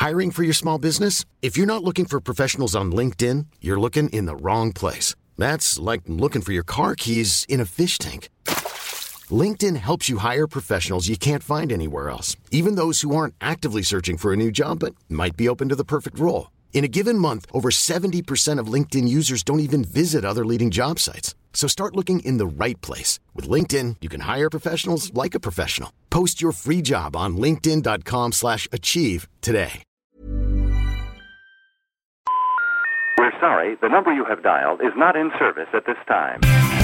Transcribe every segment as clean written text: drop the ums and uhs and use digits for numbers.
Hiring for your small business? If you're not looking for professionals on LinkedIn, you're looking in the wrong place. That's like looking for your car keys in a fish tank. LinkedIn helps you hire professionals you can't find anywhere else, even those who aren't actively searching for a new job but might be open to the perfect role. In a given month, over 70% of LinkedIn users don't even visit other leading job sites. So start looking in the right place. With LinkedIn, you can hire professionals like a professional. Post your free job on linkedin.com/achieve today. We're sorry, the number you have dialed is not in service at this time.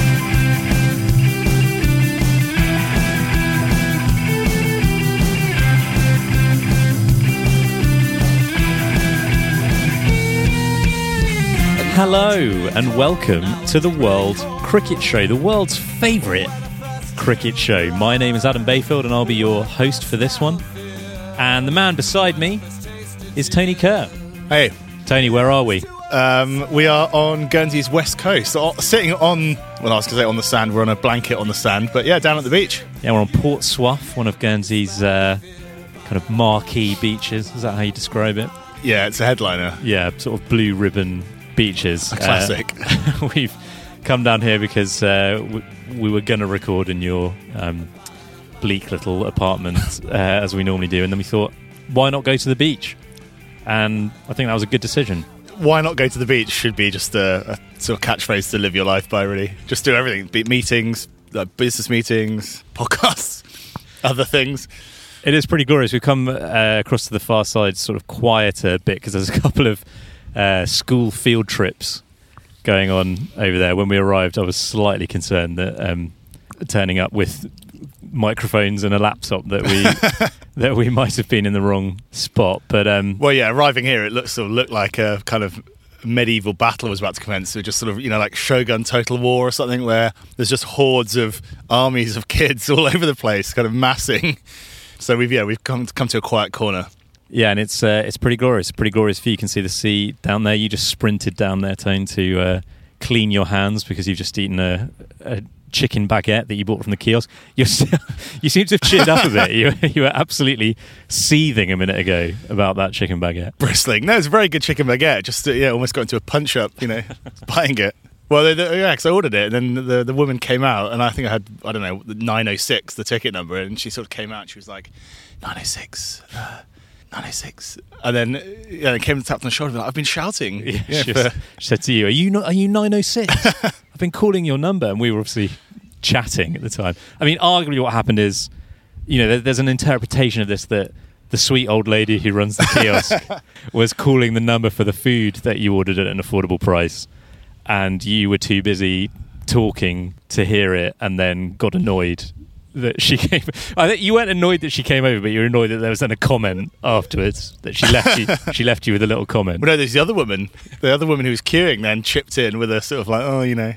Hello and welcome to the World Cricket Show, the world's favourite cricket show. My name is Adam Bayfield and I'll be your host for this one. And the man beside me is Tony Kerr. Hey. Tony, where are we? We are on Guernsey's west coast, sitting on, well, I was going to say on the sand, we're on a blanket on the sand, but yeah, down at the beach. Yeah, we're on Port Soif, one of Guernsey's kind of marquee beaches. Is that how you describe it? Yeah, it's a headliner. Yeah, sort of blue ribbon beaches. A classic. We've come down here because we were going to record in your bleak little apartment as we normally do, and then we thought, why not go to the beach? And I think that was a good decision. Why not go to the beach should be just a sort of catchphrase to live your life by, really. Just do everything. Be meetings, business meetings, podcasts, other things. It is pretty glorious. We've come across to the far side, sort of quieter bit, because there's a couple of school field trips going on over there. When we arrived, I was slightly concerned that turning up with microphones and a laptop that we might have been in the wrong spot. But well, yeah, arriving here, it looked like a kind of medieval battle was about to commence. So just sort of, like Shogun Total War or something, where there's just hordes of armies of kids all over the place, kind of massing. So we've come to a quiet corner. Yeah, and it's pretty glorious. Pretty glorious view. You can see the sea down there. You just sprinted down there, Tone, to clean your hands because you've just eaten a chicken baguette that you bought from the kiosk. You seem to have cheered up a bit. You were absolutely seething a minute ago about that chicken baguette. Bristling. No, it's a very good chicken baguette. Just almost got into a punch up. Buying it. Well, because I ordered it, and then the woman came out, and I think I had 906, the ticket number, and she sort of came out. And she was like 906. 906, and then it came and tapped on the shoulder. Like, I've been shouting. She said to you, "Are you 906?" I've been calling your number, and we were obviously chatting at the time. I mean, arguably, what happened is, there's an interpretation of this that the sweet old lady who runs the kiosk was calling the number for the food that you ordered at an affordable price, and you were too busy talking to hear it, and then got annoyed that she came. I think you weren't annoyed that she came over, but you were annoyed that there was then a comment afterwards that she left you. She left you with a little comment. Well, no, there's the other woman who was queuing then chipped in with a sort of like,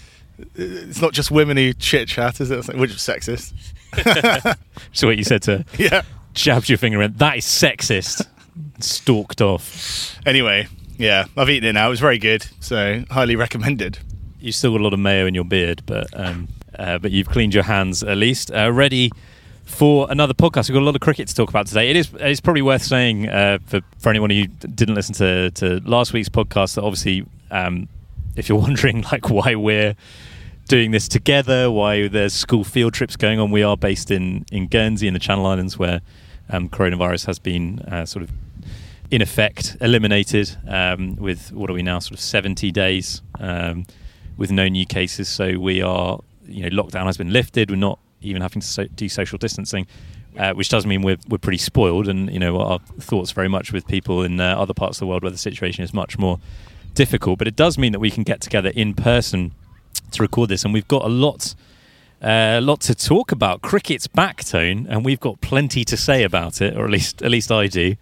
it's not just women who chit chat, is it? Which is sexist. So what you said to her? Yeah, jabbed your finger in. That is sexist. Stalked off. Anyway, yeah, I've eaten it now. It was very good, so highly recommended. You still got a lot of mayo in your beard, but you've cleaned your hands at least. Ready for another podcast. We've got a lot of cricket to talk about today. It's probably worth saying for anyone who didn't listen to last week's podcast that obviously, if you're wondering like why we're doing this together, why there's school field trips going on, we are based in Guernsey in the Channel Islands, where coronavirus has been sort of in effect eliminated with what are we now, sort of 70 days with no new cases. So we are, lockdown has been lifted. We're not even having to do social distancing, which does mean we're pretty spoiled, and our thoughts very much with people in other parts of the world where the situation is much more difficult. But it does mean that we can get together in person to record this, and we've got a lot to talk about. Cricket's back, Tone, and we've got plenty to say about it, or at least I do.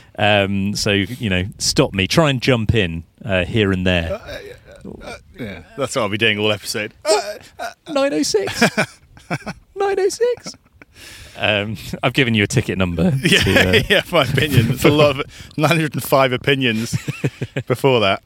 So stop me, try and jump in here and there. Yeah, that's what I'll be doing all episode. 906. 906. I've given you a ticket number. Yeah, my opinion. It's a lot of 905 opinions before that.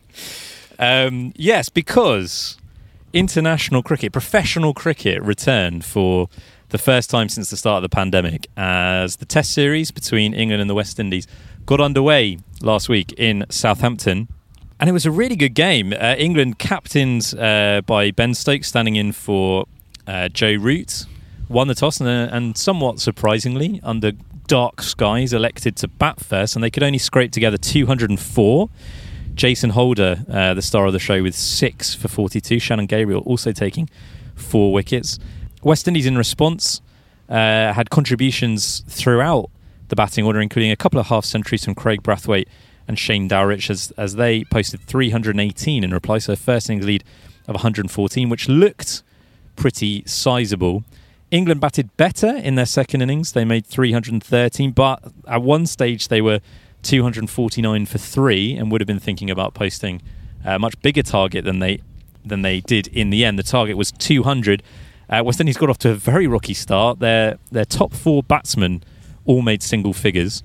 Yes, because international cricket, professional cricket, returned for the first time since the start of the pandemic as the Test series between England and the West Indies got underway last week in Southampton. And it was a really good game. England, captained by Ben Stokes, standing in for Joe Root, won the toss and somewhat surprisingly, under dark skies, elected to bat first, and they could only scrape together 204. Jason Holder, the star of the show, with 6 for 42. Shannon Gabriel also taking 4 wickets. West Indies, in response, had contributions throughout the batting order, including a couple of half-centuries from Craig Brathwaite and Shane Dowrich, as they posted 318 in reply, so a first innings lead of 114, which looked pretty sizable. England batted better in their second innings. They made 313, but at one stage they were 249 for 3 and would have been thinking about posting a much bigger target than they did in the end. The target was 200. West Indies got off to a very rocky start. Their top 4 batsmen all made single figures,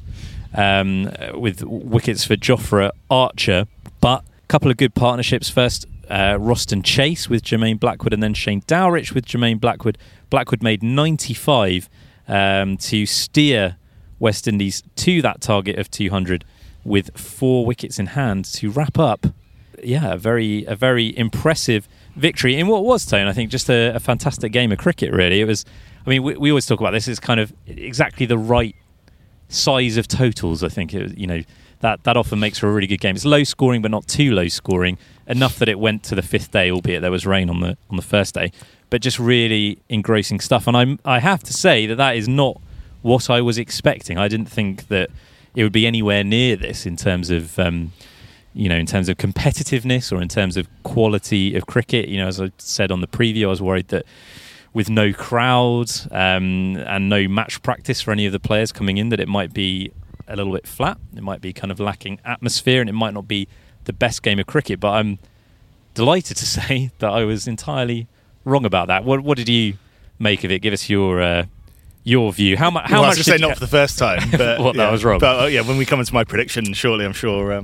with wickets for Jofra Archer, but a couple of good partnerships. First, Roston Chase with Jermaine Blackwood, and then Shane Dowrich with Jermaine Blackwood. Blackwood made 95 to steer West Indies to that target of 200 with 4 wickets in hand to wrap up. Yeah, a very impressive victory in what was, Tone, I think, just a fantastic game of cricket, really. It was, I mean, we always talk about this, it's kind of exactly the right size of totals, I think. That often makes for a really good game. It's low scoring, but not too low scoring, enough that it went to the 5th day, albeit there was rain on the first day, but just really engrossing stuff. And I have to say that is not what I was expecting. I didn't think that it would be anywhere near this in terms of in terms of competitiveness or in terms of quality of cricket. As I said on the preview, I was worried that with no crowd and no match practice for any of the players coming in, that it might be a little bit flat. It might be kind of lacking atmosphere, and it might not be the best game of cricket. But I'm delighted to say that I was entirely wrong about that. What did you make of it? Give us your view. How much? I was going to say not for the first time, but that was wrong. But when we come into my prediction, shortly, I'm sure.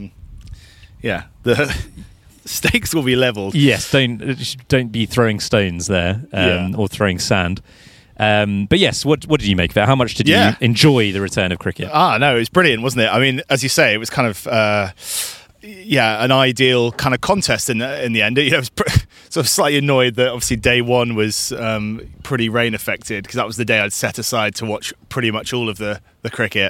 The stakes will be levelled. Yes, don't be throwing stones there, or throwing sand. But yes, what did you make of it? How much did you enjoy the return of cricket? No, it was brilliant, wasn't it? I mean, as you say, it was kind of an ideal kind of contest in the end. I was sort of slightly annoyed that obviously day one was pretty rain affected, because that was the day I'd set aside to watch pretty much all of the cricket.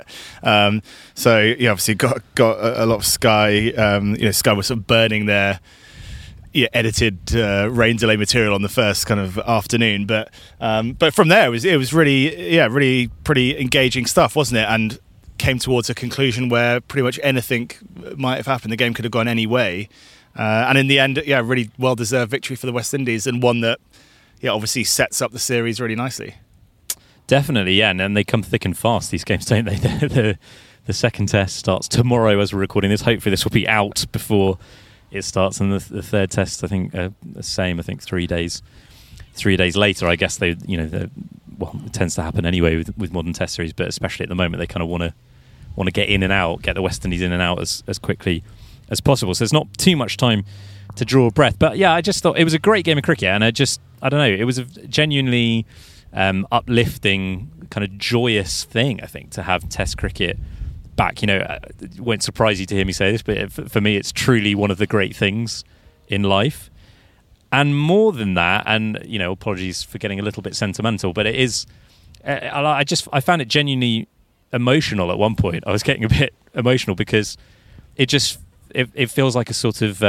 So obviously got a lot of Sky. Sky was sort of burning their edited rain delay material on the first kind of afternoon, but from there it was really pretty engaging stuff, wasn't it? And came towards a conclusion where pretty much anything might have happened. The game could have gone any way, and in the end, really well deserved victory for the West Indies, and one that obviously sets up the series really nicely. Definitely, yeah, and they come thick and fast, these games, don't they? The second test starts tomorrow as we're recording this. Hopefully this will be out before it starts, and the third test, I think, the same. I think 3 days later. I guess it tends to happen anyway with modern test series, but especially at the moment, they kind of want to get in and out, get the West Indies in and out as quickly as possible. So there's not too much time to draw a breath. But yeah, I just thought it was a great game of cricket, and I don't know, it was a genuinely uplifting, kind of joyous thing, I think, to have Test cricket back. It won't surprise you to hear me say this, but for me, it's truly one of the great things in life. And more than that, and apologies for getting a little bit sentimental, but it is. I found it genuinely emotional at one point. I was getting a bit emotional because it feels like a sort of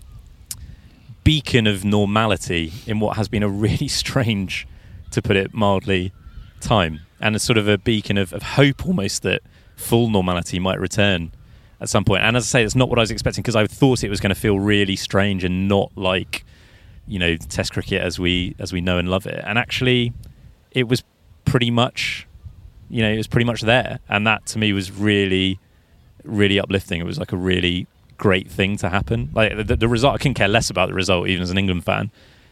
beacon of normality in what has been a really strange, to put it mildly, time, and a sort of a beacon of hope almost that full normality might return at some point. And as I say, that's not what I was expecting, because I thought it was going to feel really strange and not like Test cricket as we know and love it. And actually, it was pretty much there, and that to me was really, really uplifting. It was like a really great thing to happen. Like the result, I couldn't care less about the result, even as an England fan.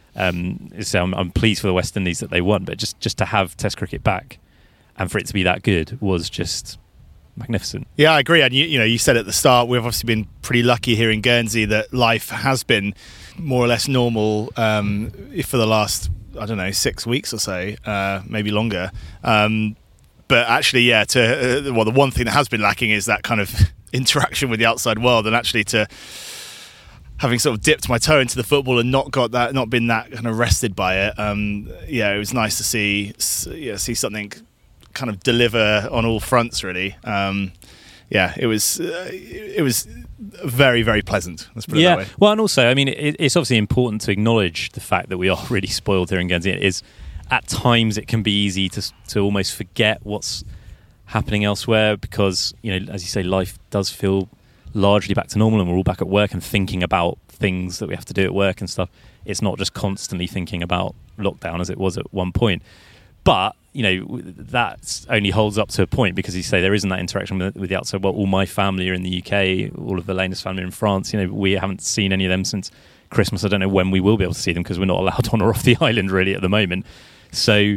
So I'm pleased for the West Indies that they won, but just to have Test cricket back and for it to be that good was just magnificent. Yeah, I agree. And you said at the start, we've obviously been pretty lucky here in Guernsey that life has been more or less normal for the last, 6 weeks or so, maybe longer. But actually, the one thing that has been lacking is that kind of interaction with the outside world, and actually to having sort of dipped my toe into the football and not been that kind of arrested by it. It was nice to see something kind of deliver on all fronts, really. It was very, very pleasant. Let's put it that way. Well, and also, I mean, it's obviously important to acknowledge the fact that we are really spoiled here in Guernsey. It is, at times, it can be easy to almost forget what's happening elsewhere because, as you say, life does feel largely back to normal and we're all back at work and thinking about things that we have to do at work and stuff. It's not just constantly thinking about lockdown as it was at one point. But, that only holds up to a point because you say there isn't that interaction with the outside. Well, all my family are in the UK, all of Elena's family are in France. We haven't seen any of them since Christmas. I don't know when we will be able to see them because we're not allowed on or off the island really at the moment. So,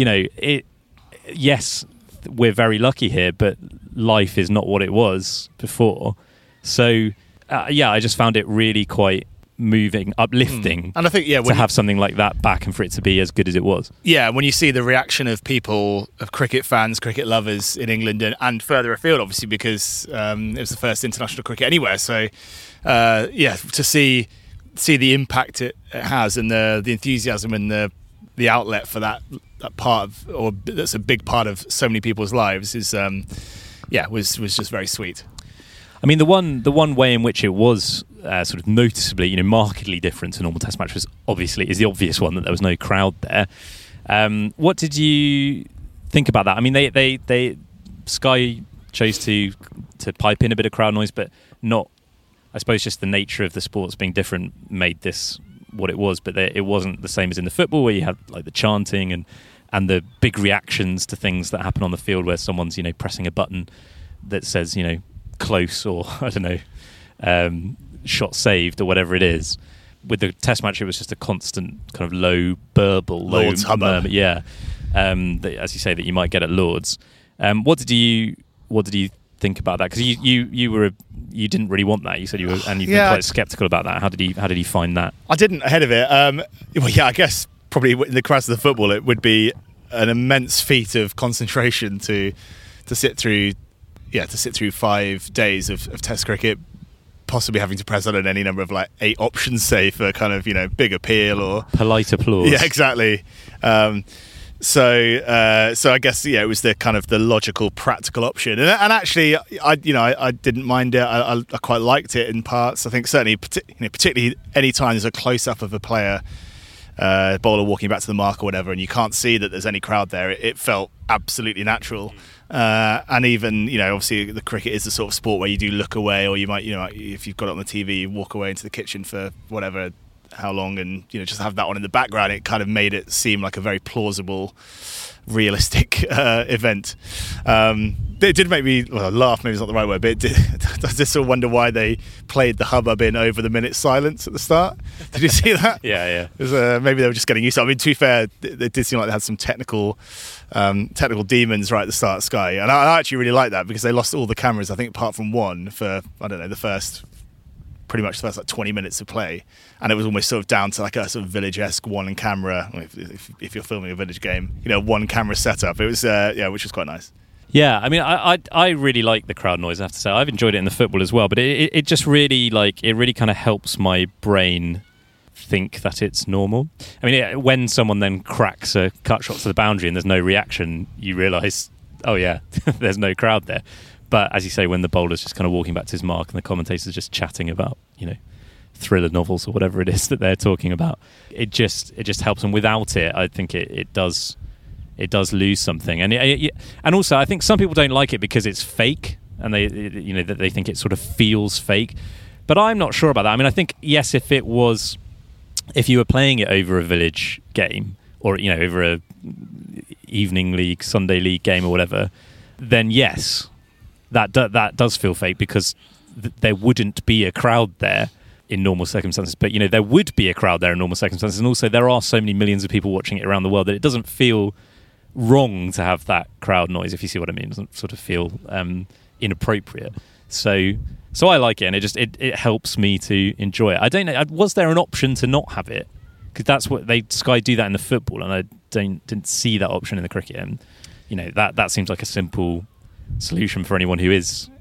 yes, we're very lucky here, but life is not what it was before. So, I just found it really quite moving, uplifting, and I think to have something like that back and for it to be as good as it was. Yeah, when you see the reaction of people, of cricket fans, cricket lovers in England and further afield, obviously, because it was the first international cricket anywhere. So, to see the impact it has and the enthusiasm and the outlet for that part of, or that's a big part of so many people's lives is, was just very sweet. I mean, the one way in which it was sort of noticeably, markedly different to a normal Test match is the obvious one that there was no crowd there. What did you think about that? I mean, they Sky chose to pipe in a bit of crowd noise, but not. I suppose just the nature of the sports being different made this what it was. But it wasn't the same as in the football where you have like the chanting and the big reactions to things that happen on the field where someone's pressing a button that says close or I don't know shot saved or whatever it is. With the Test match it was just a constant kind of low burble, Lord's low murmur, that, as you say, that you might get at Lord's. What did you think about that? Because you didn't really want that. You said you were, and you've been quite sceptical about that. How did you find that? I didn't ahead of it. I guess probably in the crowds of the football it would be an immense feat of concentration to sit through 5 days of Test cricket, possibly having to press on any number of 8 options, say, for kind of big appeal or polite applause. Yeah, exactly. So I guess it was the kind of the logical, practical option, and actually I didn't mind it. I quite liked it in parts. I think certainly, particularly any time there's a close up of a player, bowler walking back to the mark or whatever, and you can't see that there's any crowd there. It felt absolutely natural. And even obviously the cricket is the sort of sport where you do look away, or you might if you've got it on the TV, you walk away into the kitchen for whatever, how long, and just have that on in the background. It kind of made it seem like a very plausible, realistic event. It did make me laugh, maybe it's not the right word, but I just sort of wonder why they played the hubbub in over the minute silence at the start. Did you see that? Yeah. It was, maybe they were just getting used to it. I mean, to be fair, it did seem like they had some technical demons right at the start of Sky, and I actually really like that because they lost all the cameras, I think, apart from one for, I don't know, pretty much the first 20 minutes of play, and it was almost sort of down to a sort of village-esque one camera. If you're filming a village game, one camera setup. It was which was quite nice. Yeah, I mean, I really like the crowd noise, I have to say. I've enjoyed it in the football as well, but it just really kind of helps my brain think that it's normal. I mean, when someone then cracks a cut shot to the boundary and there's no reaction, you realise, oh yeah, there's no crowd there. But as you say, when the bowler's just kind of walking back to his mark and the commentators are just chatting about, thriller novels or whatever it is that they're talking about, it just helps. And without it, I think it does lose something. And also, I think some people don't like it because it's fake, and they think it sort of feels fake. But I'm not sure about that. I mean, I think yes, if you were playing it over a village game or over a evening league, Sunday league game or whatever, then yes, that does feel fake because there wouldn't be a crowd there in normal circumstances. But there would be a crowd there in normal circumstances, and also there are so many millions of people watching it around the world that it doesn't feel wrong to have that crowd noise, if you see what I mean. It doesn't sort of feel inappropriate. So I like it, and it helps me to enjoy it. I don't know, was there an option to not have it? Because that's what Sky do that in the football, and I didn't see that option in the cricket. And that seems like a simple solution for anyone who is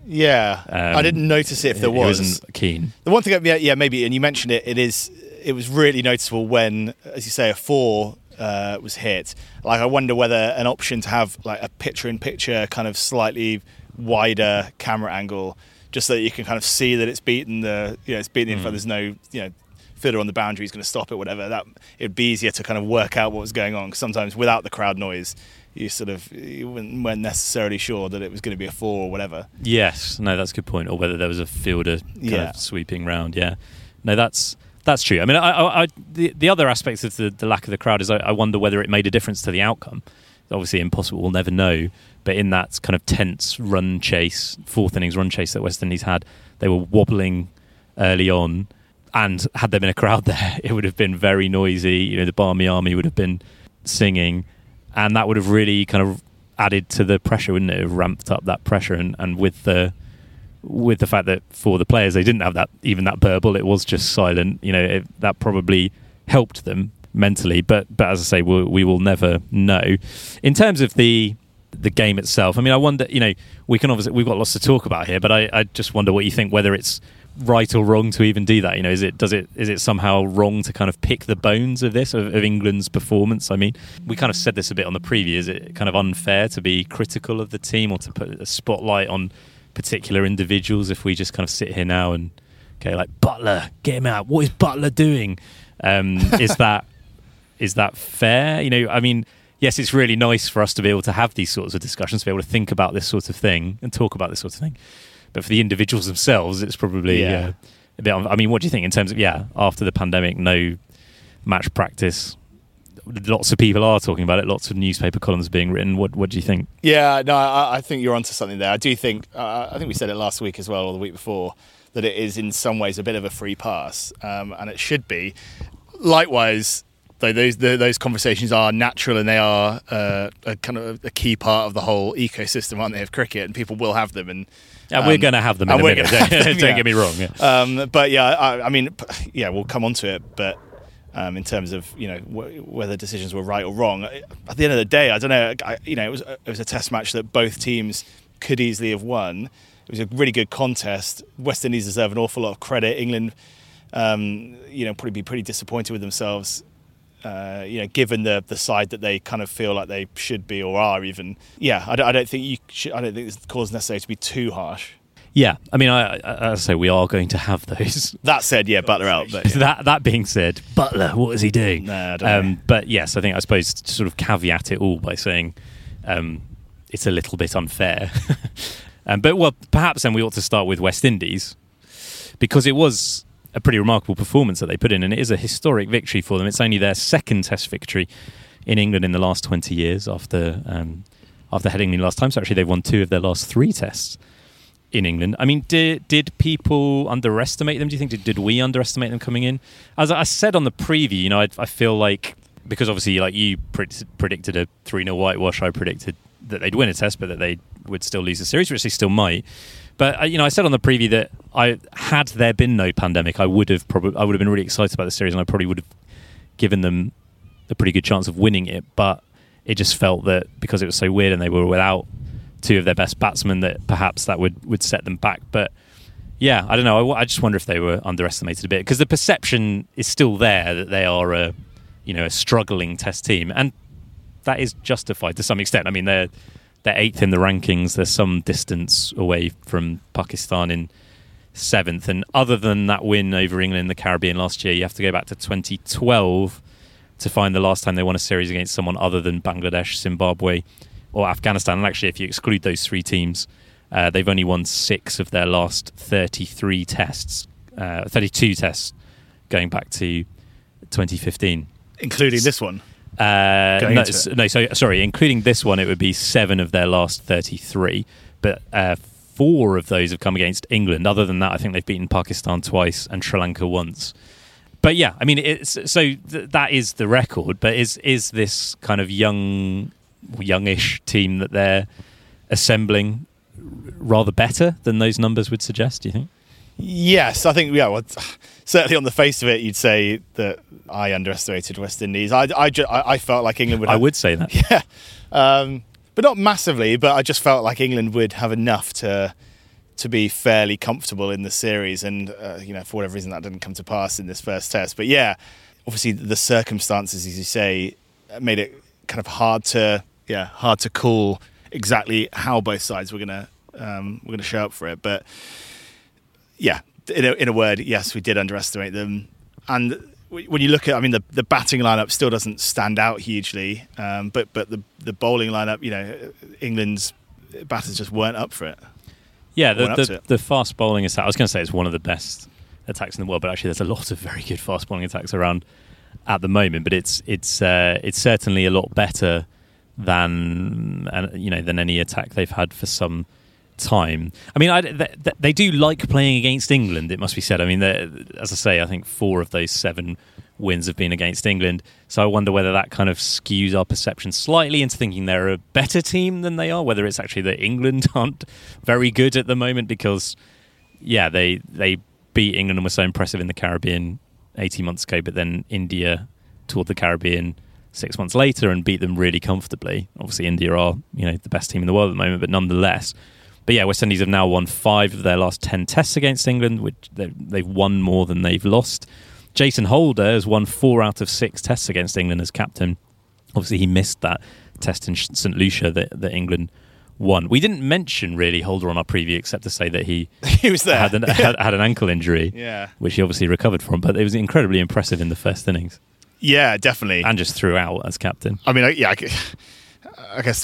Yeah, I didn't notice it if there was. He wasn't keen. The one thing, maybe, and you mentioned it. It was really noticeable when, as you say, a 4 was hit. Like, I wonder whether an option to have like a picture-in-picture kind of slightly wider camera angle, just so that you can kind of see that it's beaten it's beaten in front. There's no fielder on the boundary is going to stop it, whatever. That it'd be easier to kind of work out what was going on. Because sometimes without the crowd noise, you weren't necessarily sure that it was going to be a 4 or whatever. Yes, no, that's a good point. Or whether there was a fielder kind of sweeping round. Yeah, no, that's true. I mean, the other aspects of the lack of the crowd is I wonder whether it made a difference to the outcome. Obviously impossible, we'll never know. But in that kind of tense run chase, 4th innings run chase that West Indies had, they were wobbling early on. And had there been a crowd there, it would have been very noisy. The Barmy Army would have been singing. And that would have really kind of added to the pressure, wouldn't it? It would have ramped up that pressure. And with the fact that for the players, they didn't have that burble, it was just silent. That probably helped them mentally. But as I say, we will never know. In terms of the game itself, I mean, I wonder. We've got lots to talk about here, but I just wonder what you think. Whether it's right or wrong to even do that? Is it somehow wrong to kind of pick the bones of this of England's performance? I mean, we kind of said this a bit on the preview. Is it kind of unfair to be critical of the team or to put a spotlight on particular individuals if we just kind of sit here now and like Buttler, get him out? What is Buttler doing? Is that fair? I mean, yes, it's really nice for us to be able to have these sorts of discussions, to be able to think about this sort of thing and talk about this sort of thing. But for the individuals themselves, it's probably a bit. I mean, what do you think in terms of after the pandemic, no match practice? Lots of people are talking about it. Lots of newspaper columns being written. What do you think? Yeah, no, I think you're onto something there. I do think. I think we said it last week as well, or the week before, that it is in some ways a bit of a free pass, and it should be. Likewise, though, those conversations are natural and they are a kind of a key part of the whole ecosystem, aren't they, of cricket? And people will have them. And we're going to have them in a minute. Don't get me wrong. Yeah. But I mean, we'll come on to it. But in terms of whether decisions were right or wrong, at the end of the day, I don't know. It was a test match that both teams could easily have won. It was a really good contest. West Indies deserve an awful lot of credit. England, probably be pretty disappointed with themselves. Given the side that they kind of feel like they should be or are even. I don't think this cause necessary to be too harsh. Yeah, I mean, as I say, we are going to have those. That said, Buttler out. But, that being said, Buttler, what is he doing? Nah, I don't know. But yes, I suppose to sort of caveat it all by saying it's a little bit unfair. But perhaps then we ought to start with West Indies, because it was a pretty remarkable performance that they put in, and it is a historic victory for them. It's only their second Test victory in England in the last 20 years after heading in last time. So actually they've won 2 of their last 3 Tests in England. I mean, did people underestimate them? Do you think did we underestimate them coming in? As I said on the preview, I feel like, because obviously like you predicted a 3-0 whitewash, I predicted that they'd win a Test but that they would still lose the series, which they still might. But I said on the preview that had there been no pandemic, I would have been really excited about the series, and I probably would have given them a pretty good chance of winning it. But it just felt that because it was so weird and they were without 2 of their best batsmen, that perhaps that would set them back. But yeah, I don't know. I just wonder if they were underestimated a bit, because the perception is still there that they are a struggling Test team, and that is justified to some extent. I mean, they're 8th in the rankings. They're some distance away from Pakistan in 7th. And other than that win over England in the Caribbean last year, you have to go back to 2012 to find the last time they won a series against someone other than Bangladesh, Zimbabwe or Afghanistan. And actually, if you exclude those 3 teams, they've only won 6 of their last 32 tests going back to 2015. Including this one? Including this one, it would be 7 of their last 33, but 4 of those have come against England. Other than that, I think they've beaten Pakistan twice and Sri Lanka once. But yeah, I mean, that is the record. But is this kind of youngish team that they're assembling rather better than those numbers would suggest, do you think? Yes, I think, certainly on the face of it, you'd say that I underestimated West Indies. I felt like England would have... I would say that. Yeah. But not massively, but I just felt like England would have enough to to be fairly comfortable in the series, and for whatever reason that didn't come to pass in this first test. But yeah, obviously the circumstances, as you say, made it kind of hard to call exactly how both sides were gonna show up for it. But yeah, in a word, yes, we did underestimate them. And when you look at, the batting lineup still doesn't stand out hugely, but the bowling lineup, England's batters just weren't up for it. Yeah, the fast bowling attack, I was going to say it's one of the best attacks in the world, but actually there's a lot of very good fast bowling attacks around at the moment. But it's certainly a lot better than any attack they've had for some time. They do like playing against England, it must be said. As I say, I think 4 of those 7 wins have been against England. So I wonder whether that kind of skews our perception slightly into thinking they're a better team than they are, whether it's actually that England aren't very good at the moment, because, yeah, they beat England and were so impressive in the Caribbean 18 months ago, but then India toured the Caribbean 6 months later and beat them really comfortably. Obviously, India are, the best team in the world at the moment, but nonetheless. But yeah, West Indies have now won 5 of their last 10 tests against England, which they've won more than they've lost. Jason Holder has won 4 out of 6 tests against England as captain. Obviously, he missed that test in St. Lucia that England won. We didn't mention really Holder on our preview, except to say that he was there. had an ankle injury, which he obviously recovered from. But it was incredibly impressive in the first innings. Yeah, definitely, and just throughout as captain. I guess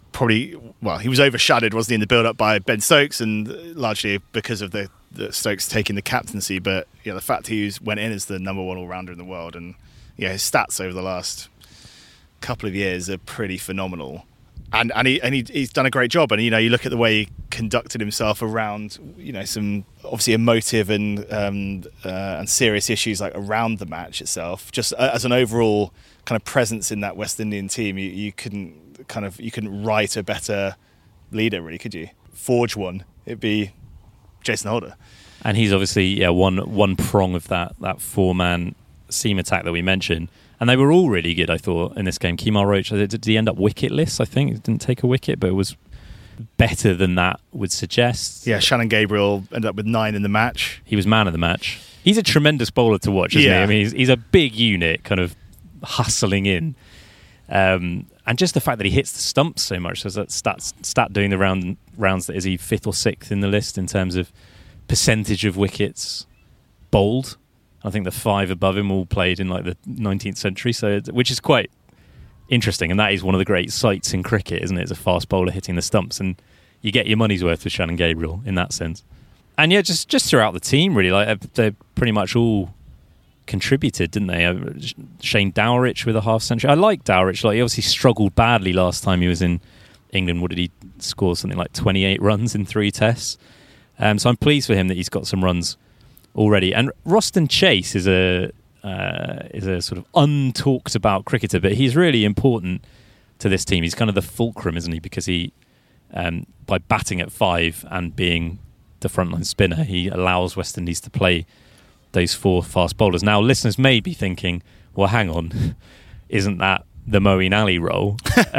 he was overshadowed, wasn't he, in the build-up by Ben Stokes, and largely because of the Stokes taking the captaincy. But the fact he went in as the number 1 all-rounder in the world, and his stats over the last couple of years are pretty phenomenal. And he's done a great job. And you look at the way he conducted himself around some obviously emotive and serious issues like around the match itself. Just as an overall kind of presence in that West Indian team, you couldn't write a better leader, really, could you? Forge one, it'd be Jason Holder. And he's obviously one prong of that 4-man seam attack that we mentioned. And they were all really good, I thought, in this game. Kemar Roach, did he end up wicketless, I think? He didn't take a wicket, but it was better than that would suggest. Yeah, Shannon Gabriel ended up with 9 in the match. He was man of the match. He's a tremendous bowler to watch, isn't he? He's a big unit, kind of hustling in. And just the fact that he hits the stumps so much, so that stat doing the rounds, that is he 5th or 6th in the list in terms of percentage of wickets bowled. I think the 5 above him all played in like the 19th century, which is quite interesting. And that is one of the great sights in cricket, isn't it? It's a fast bowler hitting the stumps, and you get your money's worth with Shannon Gabriel in that sense. And yeah, just throughout the team, really, like they pretty much all contributed, didn't they? Shane Dowrich with a half century. I like Dowrich. Like, he obviously struggled badly last time he was in England. What did he score? Something like 28 runs in 3 tests. So I'm pleased for him that he's got some runs already. And Roston Chase is a sort of untalked about cricketer, but he's really important to this team. He's kind of the fulcrum, isn't he? Because he, by batting at 5 and being the frontline spinner, he allows West Indies to play those 4 fast bowlers. Now, listeners may be thinking, well, hang on, isn't that the Moeen Ali role?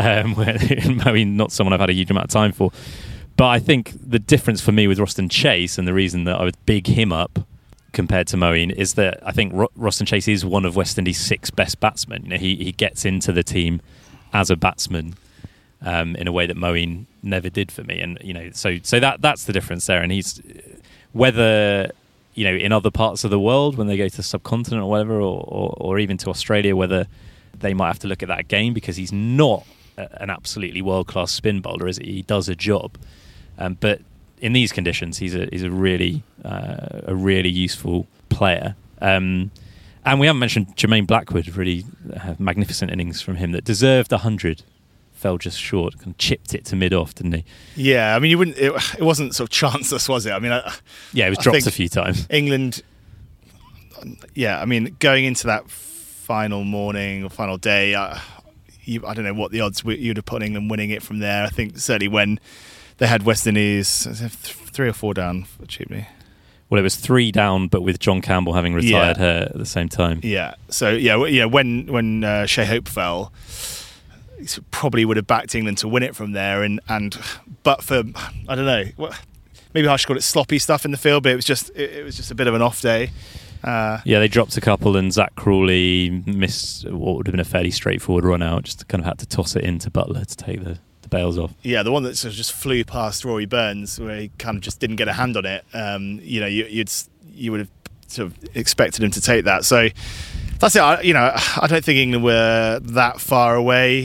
Moeen, not someone I've had a huge amount of time for. But I think the difference for me with Roston Chase, and the reason that I would big him up compared to Moeen, is that I think Roston Chase is one of West Indies' 6 best batsmen. He gets into the team as a batsman in a way that Moeen never did for me. And so that's the difference there. And he's, whether in other parts of the world, when they go to the subcontinent or whatever, or even to Australia, whether they might have to look at that game, because he's not an absolutely world-class spin bowler, is he? He does a job. But in these conditions, he's a really useful player. And we haven't mentioned Jermaine Blackwood. Really magnificent innings from him that deserved 100. Fell just short, kind of chipped it to mid-off, didn't he? Yeah, I mean, it wasn't sort of chanceless, was it? I mean, it was dropped a few times. England, yeah, I mean, going into that final morning or final day, I don't know what the odds you'd have put England winning it from there. I think certainly when they had West Indies 3 or 4 down for Cheapney. Well, it was 3 down, but with John Campbell having retired her at the same time. Yeah. So when Shea Hope fell, he probably would have backed England to win it from there. And but for, I don't know, maybe I should call it sloppy stuff in the field, but it was just a bit of an off day. They dropped a couple, and Zach Crawley missed what would have been a fairly straightforward run out. Just kind of had to toss it into Butler to take the bails off. Yeah, the one that sort of just flew past Rory Burns, where he kind of just didn't get a hand on it. You would have sort of expected him to take that. So that's it. I don't think England were that far away.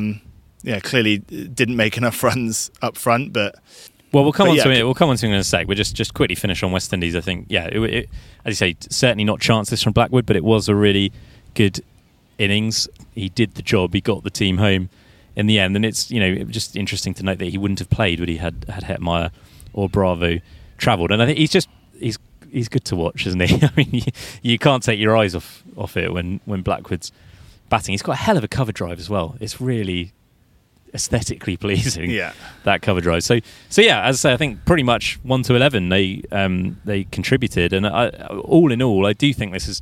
Clearly didn't make enough runs up front, but. Well, we'll come on to it. We'll come on to it in a sec. But just quickly finish on West Indies. I think, it, as you say, certainly not chances from Blackwood, but it was a really good innings. He did the job. He got the team home in the end, and it's just interesting to note that he wouldn't have played would he had Hetmeyer or Bravo travelled. And I think he's good to watch, isn't he? I mean, you can't take your eyes off it when Blackwood's batting. He's got a hell of a cover drive as well. It's really aesthetically pleasing, that cover drive. So yeah, as I say, I think pretty much 1 to 11 they contributed, and all in all, I do think this is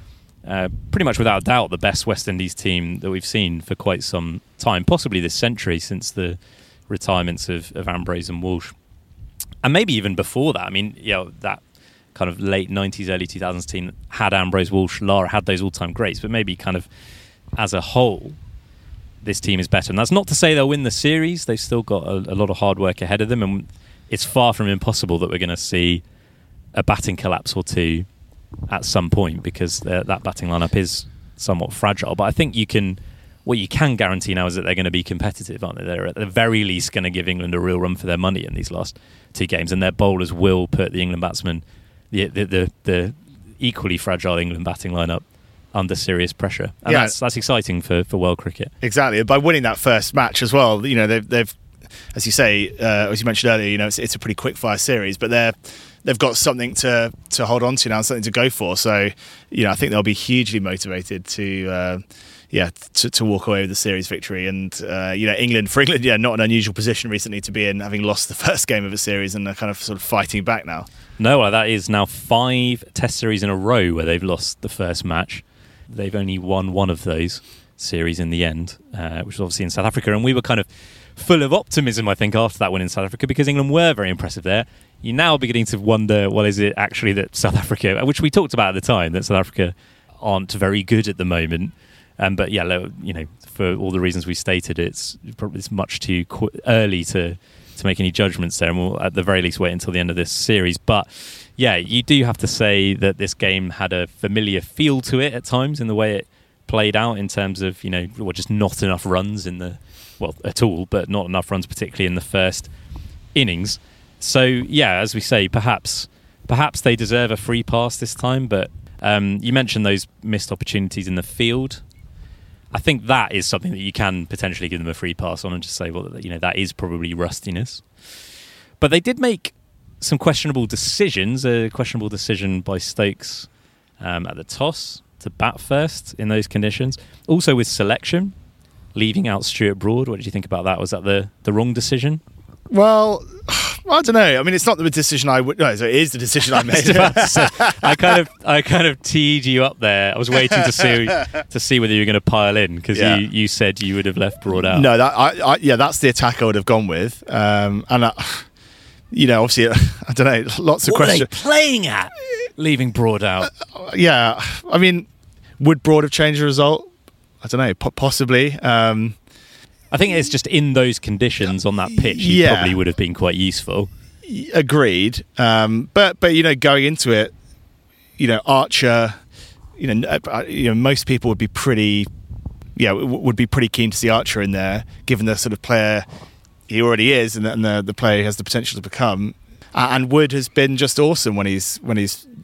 pretty much without doubt the best West Indies team that we've seen for quite some time, possibly this century, since the retirements of Ambrose and Walsh, and maybe even before that. I mean, that kind of late 90s, early 2000s team had Ambrose, Walsh, Lara, had those all-time greats, but maybe kind of as a whole, this team is better. And that's not to say they'll win the series. They've still got a lot of hard work ahead of them, and it's far from impossible that we're going to see a batting collapse or two at some point, because that batting lineup is somewhat fragile. But I think what you can guarantee now is that they're going to be competitive, aren't they? They're at the very least going to give England a real run for their money in these last two games, and their bowlers will put the England batsmen, the equally fragile England batting lineup, under serious pressure, and that's exciting for world cricket. Exactly. By winning that first match as well, they've as you say, as you mentioned earlier, it's a pretty quick fire series, but they've got something to hold on to now, something to go for. So I think they'll be hugely motivated to walk away with the series victory. And England, not an unusual position recently to be in, having lost the first game of a series, and they're kind of sort of fighting back now. No, that is now 5 Test series in a row where they've lost the first match. They've only won one of those series in the end, which was obviously in South Africa. And we were kind of full of optimism, I think, after that win in South Africa, because England were very impressive there. You're now beginning to wonder, well, is it actually that South Africa, which we talked about at the time, that South Africa aren't very good at the moment. But for all the reasons we stated, it's much too early to make any judgments there, and we'll at the very least wait until the end of this series. But yeah, you do have to say that this game had a familiar feel to it at times in the way it played out, in terms of just not enough runs at all, but not enough runs particularly in the first innings. So yeah, as we say, perhaps they deserve a free pass this time. But you mentioned those missed opportunities in the field. I think that is something that you can potentially give them a free pass on, and just say, well, that is probably rustiness. But they did make some questionable decisions. A questionable decision by Stokes at the toss to bat first in those conditions. Also with selection, leaving out Stuart Broad. What did you think about that? Was that the wrong decision? Well, I don't know. I mean, it's not the decision I would. No, so it is the decision I made. I kind of teed you up there. I was waiting to see whether you were going to pile in, because you said you would have left Broad out. No, that's the attack I would have gone with. Obviously, I don't know. Lots of questions. What are they playing at? Leaving Broad out. I mean, would Broad have changed the result? I don't know. Possibly. I think it's just in those conditions on that pitch, he probably would have been quite useful. Agreed. But going into it, Archer, most people would be pretty keen to see Archer in there, given the sort of player he already is, and the player he has the potential to become. And Wood has been just awesome when he's been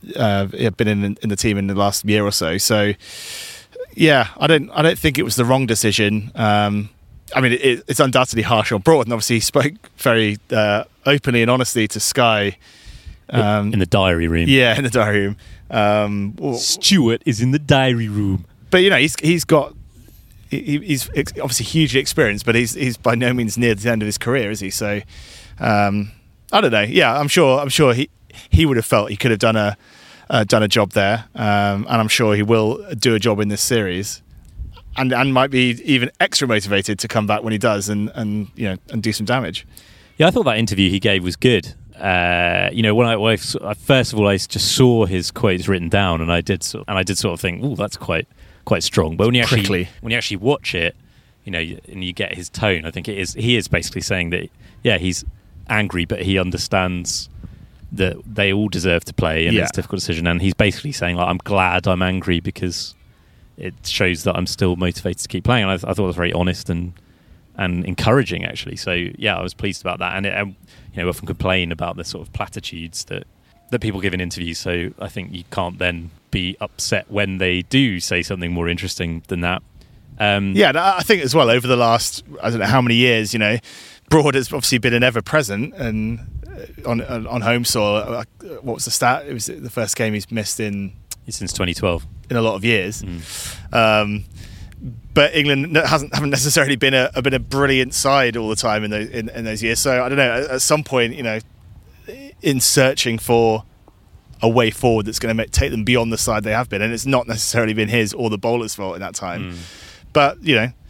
in the team in the last year or so. So yeah, I don't think it was the wrong decision. I mean, it's undoubtedly harsh on Broad, and obviously he spoke very openly and honestly to Sky. In the diary room. Yeah, in the diary room. Stuart is in the diary room. But, he's obviously hugely experienced, but he's by no means near the end of his career, is he? So, I don't know. Yeah, I'm sure he would have felt he could have done a job there, and I'm sure he will do a job in this series. And might be even extra motivated to come back when he does and do some damage. Yeah, I thought that interview he gave was good. when I first of all I just saw his quotes written down, and I did sort of think, oh, that's quite strong. But when you actually watch it, and you get his tone, I think he is basically saying that, yeah, he's angry, but he understands that they all deserve to play, and it's a difficult decision. And he's basically saying, like, I'm glad I'm angry because it shows that I'm still motivated to keep playing. And I thought it was very honest and encouraging, actually. So yeah, I was pleased about that. And we often complain about the sort of platitudes that people give in interviews. So I think you can't then be upset when they do say something more interesting than that. I think as well, over the last, I don't know how many years, Broad has obviously been an ever-present and on home soil. What was the stat? It was the first game he's missed since 2012 in a lot of years. But England haven't necessarily been a brilliant side all the time in those years. So I don't know. At some point, in searching for a way forward that's going to take them beyond the side they have been, and it's not necessarily been his or the bowler's fault in that time. But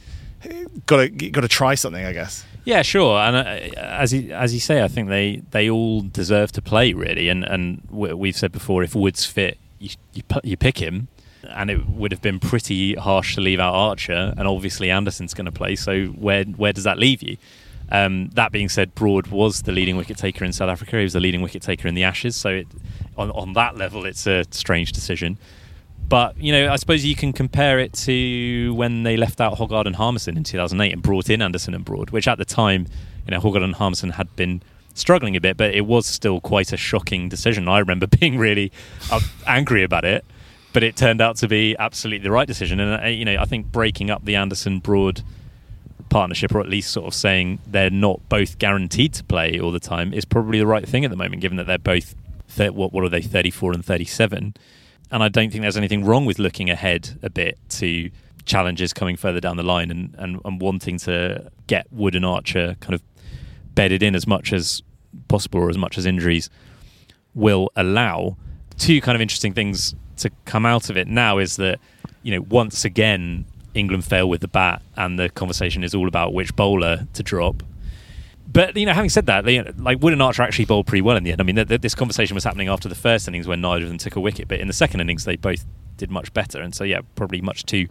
got to try something, I guess. Yeah, sure. And as you say, I think they all deserve to play, really. And we've said before, if Wood's fit, you pick him. And it would have been pretty harsh to leave out Archer, and obviously Anderson's going to play. So where does that leave you? That being said, Broad was the leading wicket taker in South Africa. He was the leading wicket taker in the Ashes. So on that level, it's a strange decision. But I suppose you can compare it to when they left out Hoggard and Harmison in 2008 and brought in Anderson and Broad, which at the time, Hoggard and Harmison had been struggling a bit, but it was still quite a shocking decision. I remember being really angry about it. But it turned out to be absolutely the right decision. And, I think breaking up the Anderson-Broad partnership, or at least sort of saying they're not both guaranteed to play all the time, is probably the right thing at the moment, given that they're both, what are they, 34 and 37. And I don't think there's anything wrong with looking ahead a bit to challenges coming further down the line and wanting to get Wood and Archer kind of bedded in as much as possible, or as much as injuries will allow. Two kind of interesting things to come out of it now is that, once again, England fail with the bat, and the conversation is all about which bowler to drop. But, having said that, Wood and Archer actually bowled pretty well in the end. I mean, this conversation was happening after the first innings when neither of them took a wicket, but in the second innings they both did much better. And so, yeah, probably much too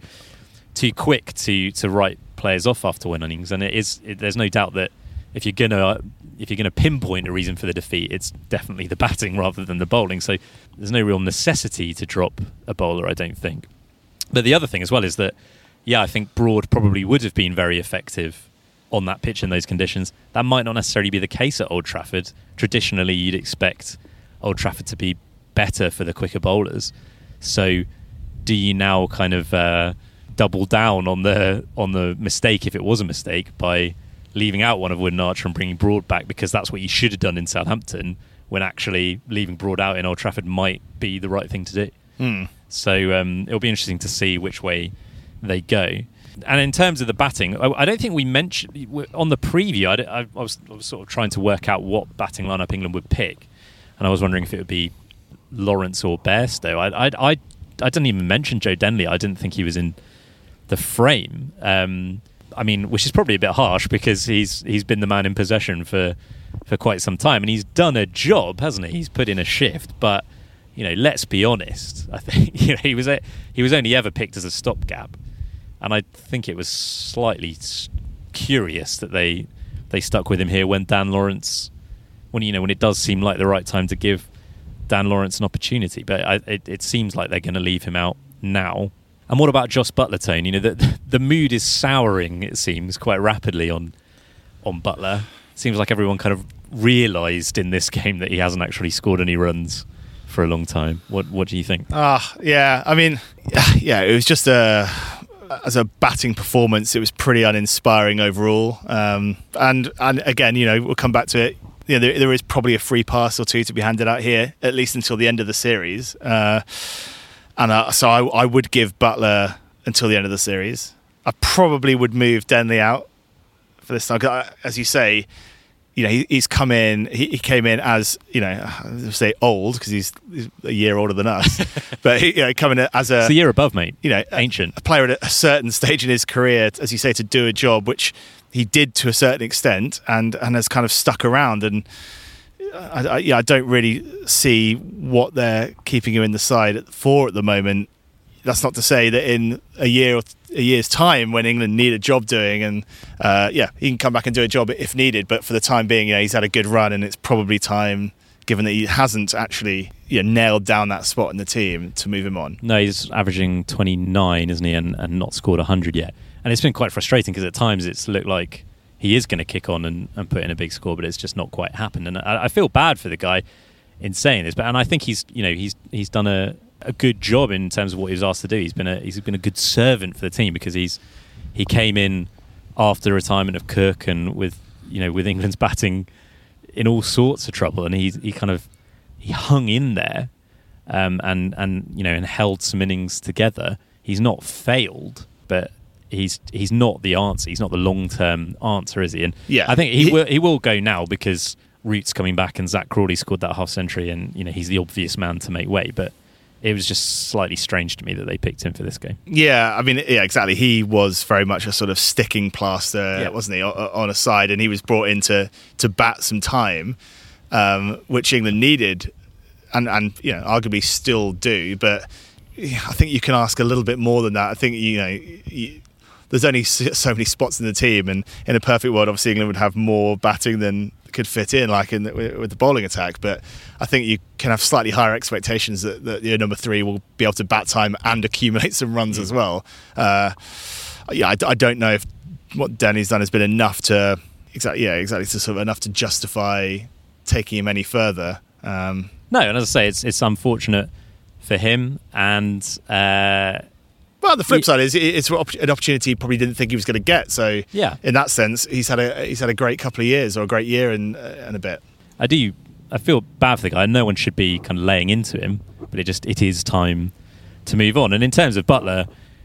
quick to write players off after one innings. And there's no doubt that if you're gonna pinpoint a reason for the defeat, it's definitely the batting rather than the bowling. So there's no real necessity to drop a bowler, I don't think. But the other thing as well is that, I think Broad probably would have been very effective on that pitch in those conditions. That might not necessarily be the case at Old Trafford. Traditionally, you'd expect Old Trafford to be better for the quicker bowlers. So do you now kind of double down on the mistake, if it was a mistake, by leaving out one of Wood and Archer and bringing Broad back, because that's what you should have done in Southampton, when actually leaving Broad out in Old Trafford might be the right thing to do. So it'll be interesting to see which way they go. And in terms of the batting, I don't think we mentioned on the preview. I was sort of trying to work out what batting lineup England would pick, and I was wondering if it would be Lawrence or Bairstow. I didn't even mention Joe Denley. I didn't think he was in the frame. I mean, which is probably a bit harsh, because he's been the man in possession for quite some time, and he's done a job, hasn't he? He's put in a shift, but let's be honest. I think he was only ever picked as a stopgap, and I think it was slightly curious that they stuck with him here when Dan Lawrence, when it does seem like the right time to give Dan Lawrence an opportunity, but it seems like they're going to leave him out now. And what about Jos Buttler, Tone? The mood is souring, it seems, quite rapidly on Buttler. It seems like everyone kind of realised in this game that he hasn't actually scored any runs for a long time. What do you think? Yeah. I mean, it was just as a batting performance, it was pretty uninspiring overall. And again, we'll come back to it. There is probably a free pass or two to be handed out here, at least until the end of the series. So I would give Buttler until the end of the series. I probably would move Denley out for this time. 'Cause as you say, he's come in. He came in as I'll say old, because he's a year older than us. But coming in as it's a year above, mate. Ancient, a player at a certain stage in his career, as you say, to do a job which he did to a certain extent, and has kind of stuck around. And I don't really see what they're keeping him in the side for at the moment. That's not to say that in a year's time, when England need a job doing, and he can come back and do a job if needed. But for the time being, he's had a good run, and it's probably time, given that he hasn't actually nailed down that spot in the team, to move him on. No, he's averaging 29, isn't he, and not scored 100 yet. And it's been quite frustrating because at times it's looked like he is going to kick on and put in a big score, but it's just not quite happened. And I feel bad for the guy in saying this, and I think he's done a good job in terms of what he was asked to do. He's been a good servant for the team, because he came in after the retirement of Cook and with England's batting in all sorts of trouble, and he hung in there and held some innings together. He's not failed, but he's not the answer. He's not the long-term answer, is he? And I think he will go now, because Root's coming back and Zach Crawley scored that half century, and he's the obvious man to make way. But it was just slightly strange to me that they picked him for this game. Yeah, I mean, exactly. He was very much a sort of sticking plaster, wasn't he, on a side, and he was brought in to bat some time, which England needed, and arguably still do. But I think you can ask a little bit more than that. I think there's only so many spots in the team, and in a perfect world, obviously England would have more batting than could fit in, like with the bowling attack. But I think you can have slightly higher expectations that your number 3 will be able to bat time and accumulate some runs as well. I don't know if what Danny's done has been enough to enough to justify taking him any further. No, and as I say, it's unfortunate for him, and well, the flip side is it's an opportunity he probably didn't think he was going to get. So in that sense, he's had a great couple of years, or a great year and a bit. I feel bad for the guy. No one should be kind of laying into him, but it is time to move on. And in terms of Buttler,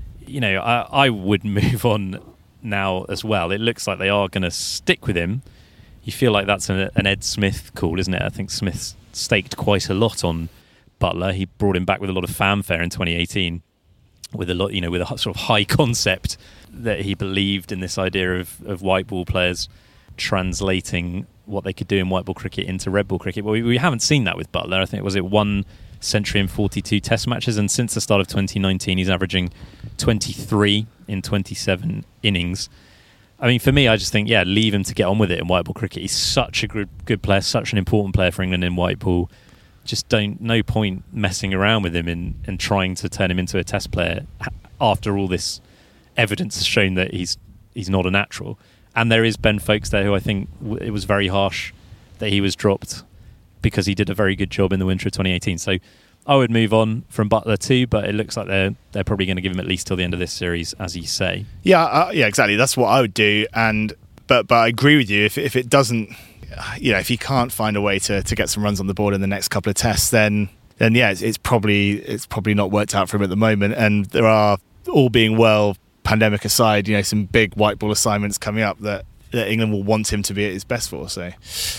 I would move on now as well. It looks like they are going to stick with him. You feel like that's an Ed Smith call, isn't it? I think Smith staked quite a lot on Buttler. He brought him back with a lot of fanfare in 2018. With a lot, with a sort of high concept that he believed in this idea of white ball players translating what they could do in white ball cricket into red ball cricket. Well, we haven't seen that with Buttler. I think was it 1 century in 42 Test matches, and since the start of 2019, he's averaging 23 in 27 innings. I mean, for me, I just think, leave him to get on with it in white ball cricket. He's such a good player, such an important player for England in white ball. Just no point messing around with him and trying to turn him into a Test player after all this evidence has shown that he's not a natural. And there is Ben Foakes there, who I think it was very harsh that he was dropped, because he did a very good job in the winter of 2018. So I would move on from Buttler too, but it looks like they're probably going to give him at least till the end of this series, as you say. Yeah, exactly. That's what I would do. But I agree with you. If it doesn't, if he can't find a way to get some runs on the board in the next couple of tests, then it's probably not worked out for him at the moment. And there are, all being well, pandemic aside, some big white ball assignments coming up that England will want him to be at his best for. So,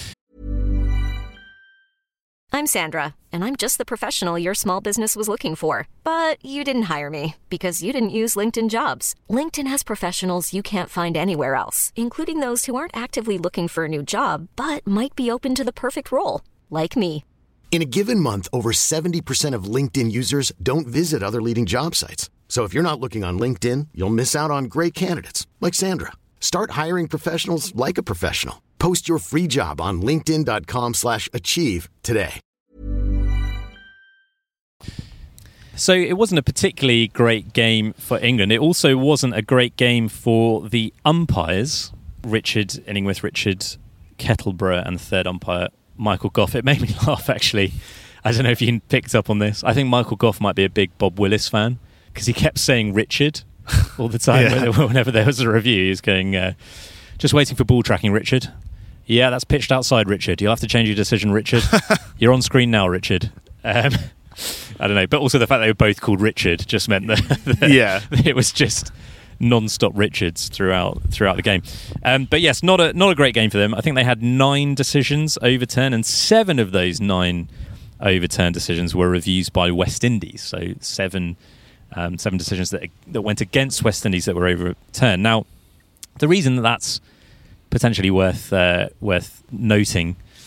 I'm Sandra, and I'm just the professional your small business was looking for. But you didn't hire me because you didn't use LinkedIn Jobs. LinkedIn has professionals you can't find anywhere else, including those who aren't actively looking for a new job, but might be open to the perfect role, like me. In a given month, over 70% of LinkedIn users don't visit other leading job sites. So if you're not looking on LinkedIn, you'll miss out on great candidates like Sandra. Start hiring professionals like a professional. Post your free job on linkedin.com/achieve today. So it wasn't a particularly great game for England. It also wasn't a great game for the umpires, Richard Illingworth, Richard Kettleborough, and third umpire Michael Gough. It made me laugh, actually. I don't know if you picked up on this. I think Michael Gough might be a big Bob Willis fan, because he kept saying Richard all the time. Whenever there was a review, he was going, just waiting for ball tracking, Richard. Yeah, that's pitched outside, Richard. You'll have to change your decision, Richard. You're on screen now, Richard. I don't know. But also the fact they were both called Richard just meant that it was just non-stop Richards throughout the game. But yes, not a great game for them. I think they had 9 decisions overturned, and 7 of those 9 overturned decisions were reviews by West Indies. So 7 decisions that went against West Indies that were overturned. Now, the reason that's potentially worth noting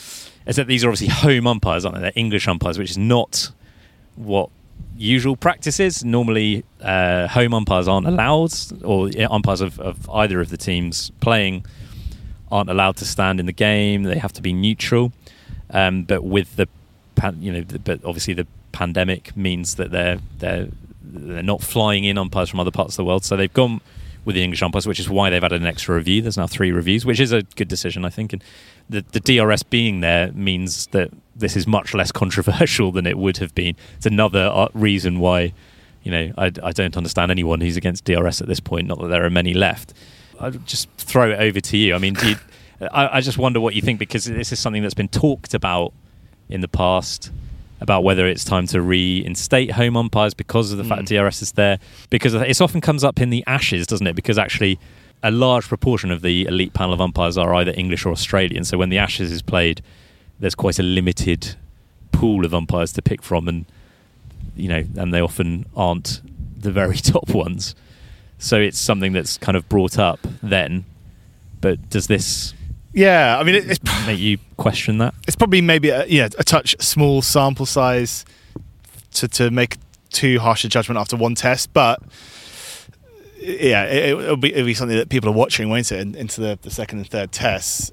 is that these are obviously home umpires, aren't they? They're English umpires, which is not what usual practice is. Normally, home umpires aren't allowed, or umpires of either of the teams playing aren't allowed to stand in the game. They have to be neutral. But with but obviously the pandemic means that they're not flying in umpires from other parts of the world. So they've gone with the English umpires, which is why they've added an extra review. There's now 3 reviews, which is a good decision, I think. And the DRS being there means that this is much less controversial than it would have been. It's another reason why, I don't understand anyone who's against DRS at this point, not that there are many left. I'll just throw it over to you. I mean, I just wonder what you think, because this is something that's been talked about in the past, about whether it's time to reinstate home umpires because of the fact that DRS is there. Because it often comes up in the Ashes, doesn't it? Because actually a large proportion of the elite panel of umpires are either English or Australian. So when the Ashes is played, there's quite a limited pool of umpires to pick from, and and they often aren't the very top ones. So it's something that's kind of brought up then. But does this... Yeah, I mean, it's make you question that? It's probably maybe a touch small sample size to make too harsh a judgment after one test, but yeah, it'll be something that people are watching, won't it, into the second and third tests.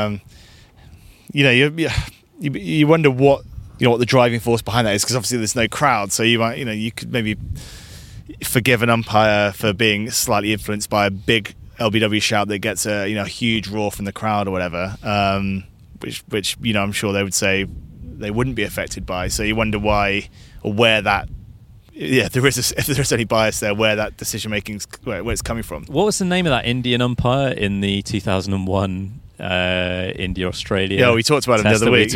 You wonder what the driving force behind that is, because obviously there's no crowd, so you might you could maybe forgive an umpire for being slightly influenced by a big LBW shout that gets a huge roar from the crowd or whatever, which I'm sure they would say they wouldn't be affected by. So you wonder why or where that, if there's any bias there, where that decision making, where it's coming from. What was the name of that Indian umpire in the 2001 India-Australia? Yeah, we talked about him the other week.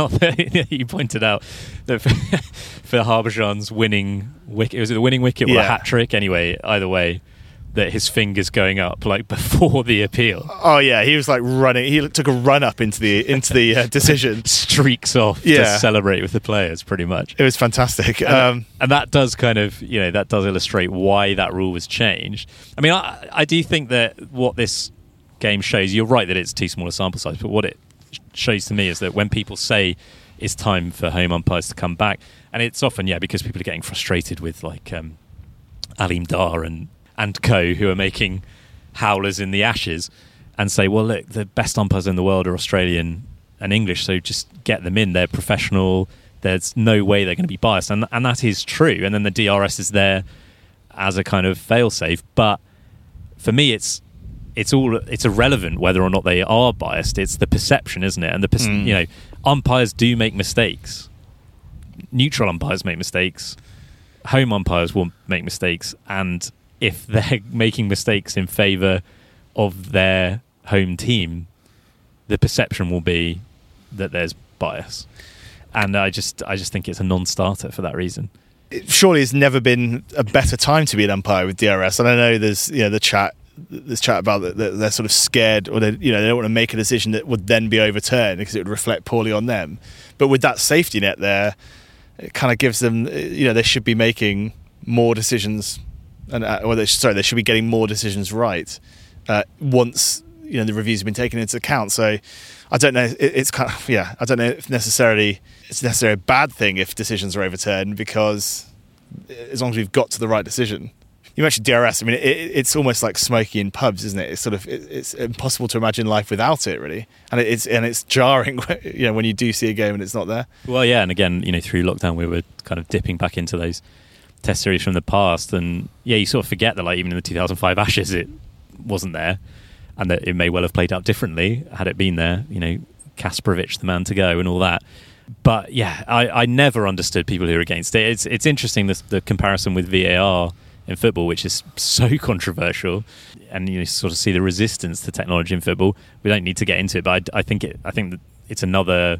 You pointed out that for Harbhajan's winning wicket, was it the winning wicket or a hat trick? Anyway, either way, that his fingers going up like before the appeal. Oh yeah, he was like running. He took a run up into the decision. Streaks off to celebrate with the players, pretty much. It was fantastic. And that does kind of, that does illustrate why that rule was changed. I mean, I do think that what this game shows, you're right that it's too small a sample size, but what it shows to me is that when people say it's time for home umpires to come back, and it's often, because people are getting frustrated with like Aleem Dar and co, who are making howlers in the Ashes, and say, well, look, the best umpires in the world are Australian and English, so just get them in. They're professional. There's no way they're going to be biased. And that is true. And then the DRS is there as a kind of fail-safe. But for me, it's irrelevant whether or not they are biased. It's the perception, isn't it? And umpires do make mistakes. Neutral umpires make mistakes. Home umpires will make mistakes. And if they're making mistakes in favour of their home team, the perception will be that there's bias. And I just think it's a non-starter for that reason. Surely it's never been a better time to be an umpire with DRS. And I know there's there's chat about that they're sort of scared, or they don't want to make a decision that would then be overturned because it would reflect poorly on them. But with that safety net there, it kind of gives them, they should be making more decisions. They should be getting more decisions right once the reviews have been taken into account. So I don't know. It's kind of I don't know if it's necessarily a bad thing if decisions are overturned, because as long as we've got to the right decision. You mentioned DRS. I mean, it's almost like smoking in pubs, isn't it? It's impossible to imagine life without it, really, and it's jarring, when you do see a game and it's not there. Well, yeah, and again, through lockdown, we were kind of dipping back into those test series from the past, and you sort of forget that, like, even in the 2005 Ashes, it wasn't there, and that it may well have played out differently had it been there. Kasparovich, the man to go, and all that. But I never understood people who are against it. It's interesting, the comparison with VAR in football, which is so controversial, and you sort of see the resistance to technology in football. We don't need to get into it, but I think that it's another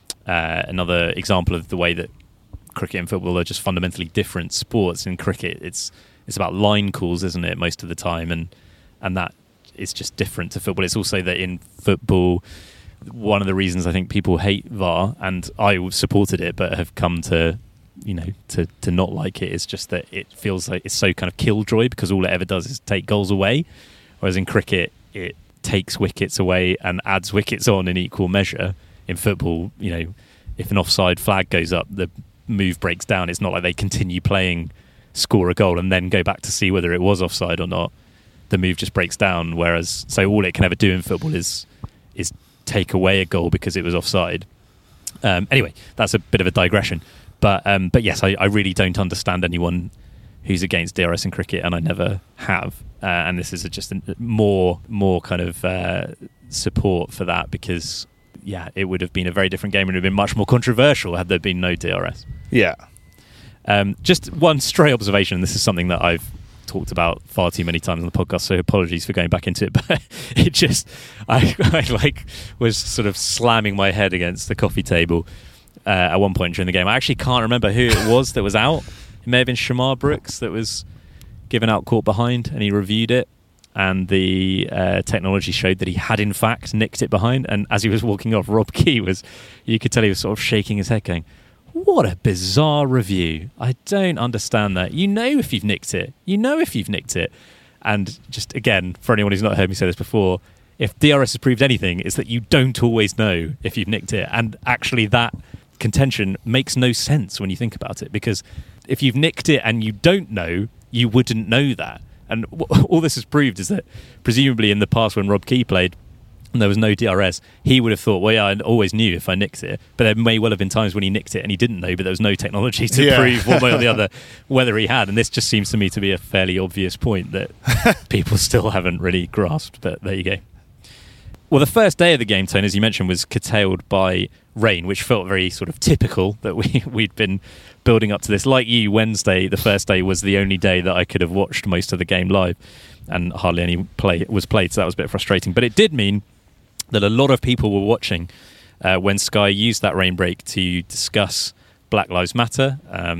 example of the way that cricket and football are just fundamentally different sports. In cricket, it's about line calls, isn't it, most of the time, and that is just different to football. It's also that in football, one of the reasons I think people hate VAR, and I supported it but have come to not like it, is just that it feels like it's so kind of killjoy, because all it ever does is take goals away, whereas in cricket it takes wickets away and adds wickets on in equal measure. in football, if an offside flag goes up, the move breaks down. It's not like they continue playing, score a goal, and then go back to see whether it was offside or not. The move just breaks down. Whereas, so all it can ever do in football is take away a goal because it was offside. Anyway, that's a bit of a digression. But yes, I really don't understand anyone who's against DRS in cricket, and I never have. And this is just more kind of support for that, because it would have been a very different game and it would have been much more controversial had there been no DRS. Yeah. Just one stray observation. This is something that I've talked about far too many times on the podcast, so apologies for going back into it, but it just I was sort of slamming my head against the coffee table at one point during the game. I actually can't remember who it was that was out. It may have been Shamar Brooks that was given out caught behind, and he reviewed it, and the technology showed that he had in fact nicked it behind. And as he was walking off, Rob Key you could tell he was sort of shaking his head going, what a bizarre review. I don't understand that. If you've nicked it. And just, again, for anyone who's not heard me say this before, if DRS has proved anything, it's that you don't always know if you've nicked it. And actually that contention makes no sense when you think about it, because if you've nicked it and you don't know, you wouldn't know that. And all this has proved is that presumably in the past when Rob Key played and there was no DRS, he would have thought, well, yeah, I always knew if I nicked it. But there may well have been times when he nicked it and he didn't know, but there was no technology to prove one way or the other whether he had. And this just seems to me to be a fairly obvious point that people still haven't really grasped. But there you go. Well, the first day of the game, Tone, as you mentioned, was curtailed by rain, which felt very sort of typical that we'd been building up to this. Like you, Wednesday, the first day, was the only day that I could have watched most of the game live, and hardly any play was played, so that was a bit frustrating. But it did mean that a lot of people were watching when Sky used that rain break to discuss Black Lives Matter